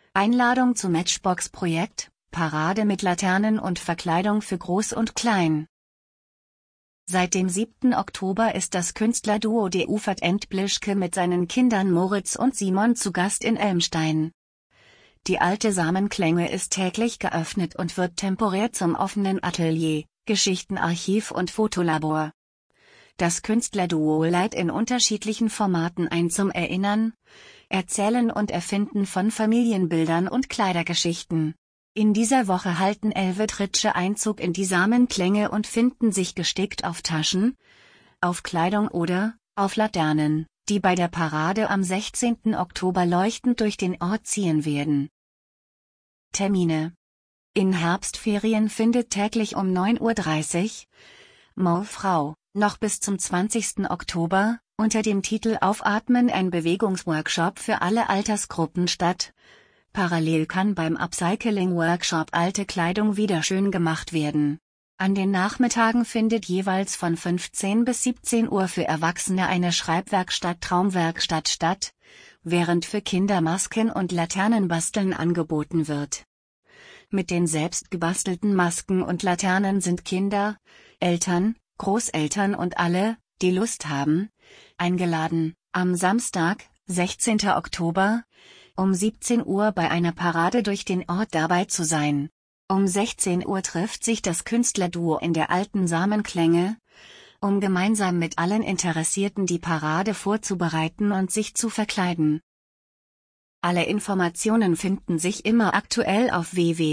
Einladung zum Matchbox-Projekt, Parade mit Laternen und Verkleidung für Groß und Klein. Seit dem 7. Oktober ist das Künstlerduo De Ufert Endblischke mit seinen Kindern Moritz und Simon zu Gast in Elmstein. Die alte Samenklänge ist täglich geöffnet und wird temporär zum offenen Atelier, Geschichtenarchiv und Fotolabor. Das Künstlerduo leiht in unterschiedlichen Formaten ein zum Erinnern, Erzählen und Erfinden von Familienbildern und Kleidergeschichten. In dieser Woche halten 11 Tritsche Einzug in die Samenklänge und finden sich gestickt auf Taschen, auf Kleidung oder auf Laternen, die bei der Parade am 16. Oktober leuchtend durch den Ort ziehen werden. Termine: In Herbstferien findet täglich um 9:30 Uhr Frau, noch bis zum 20. Oktober, unter dem Titel Aufatmen ein Bewegungsworkshop für alle Altersgruppen statt. Parallel kann beim Upcycling-Workshop alte Kleidung wieder schön gemacht werden. An den Nachmittagen findet jeweils von 15 bis 17 Uhr für Erwachsene eine Schreibwerkstatt-Traumwerkstatt statt, während für Kinder Masken und Laternenbasteln angeboten wird. Mit den selbst gebastelten Masken und Laternen sind Kinder, Eltern, Großeltern und alle, die Lust haben, eingeladen, am Samstag, 16. Oktober, um 17 Uhr bei einer Parade durch den Ort dabei zu sein. Um 16 Uhr trifft sich das Künstlerduo in der alten Samenklänge, um gemeinsam mit allen Interessierten die Parade vorzubereiten und sich zu verkleiden. Alle Informationen finden sich immer aktuell auf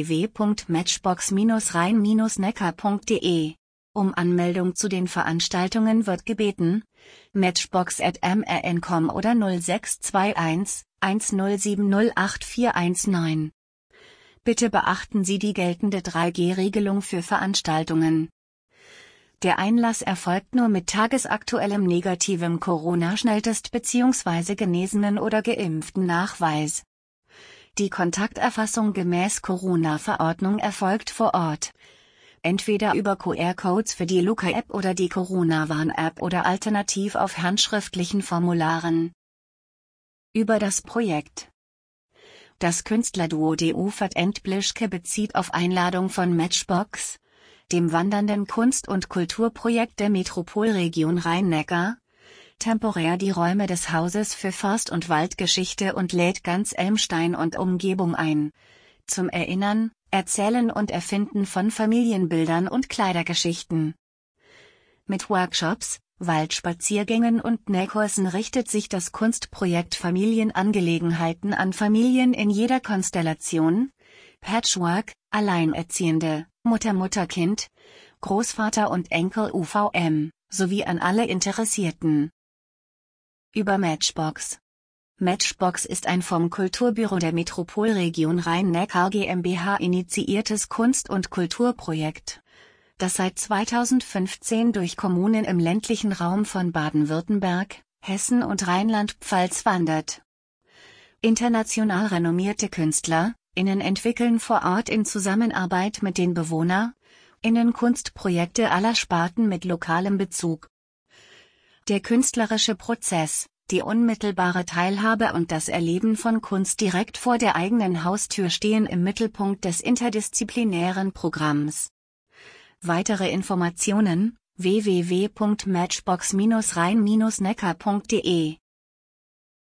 www.matchbox-rhein-neckar.de. Um Anmeldung zu den Veranstaltungen wird gebeten, matchbox@mrn.com oder 0621 10708419. Bitte beachten Sie die geltende 3G-Regelung für Veranstaltungen. Der Einlass erfolgt nur mit tagesaktuellem negativem Corona-Schnelltest bzw. genesenen oder geimpften Nachweis. Die Kontakterfassung gemäß Corona-Verordnung erfolgt vor Ort. Entweder über QR-Codes für die Luca-App oder die Corona-Warn-App oder alternativ auf handschriftlichen Formularen. Über das Projekt. Das Künstlerduo De Ufert Endblischke bezieht auf Einladung von Matchbox, dem wandernden Kunst- und Kulturprojekt der Metropolregion Rhein-Neckar, temporär die Räume des Hauses für Forst- und Waldgeschichte und lädt ganz Elmstein und Umgebung ein, zum Erinnern, Erzählen und Erfinden von Familienbildern und Kleidergeschichten. Mit Workshops, Waldspaziergängen und Nähkursen richtet sich das Kunstprojekt Familienangelegenheiten an Familien in jeder Konstellation, Patchwork, Alleinerziehende, Mutter-Mutter-Kind, Großvater und Enkel UVM, sowie an alle Interessierten. Über Matchbox. Matchbox ist ein vom Kulturbüro der Metropolregion Rhein-Neckar GmbH initiiertes Kunst- und Kulturprojekt, das seit 2015 durch Kommunen im ländlichen Raum von Baden-Württemberg, Hessen und Rheinland-Pfalz wandert. International renommierte KünstlerInnen entwickeln vor Ort in Zusammenarbeit mit den BewohnerInnen Kunstprojekte aller Sparten mit lokalem Bezug. Der künstlerische Prozess, die unmittelbare Teilhabe und das Erleben von Kunst direkt vor der eigenen Haustür stehen im Mittelpunkt des interdisziplinären Programms. Weitere Informationen: www.matchbox-rhein-neckar.de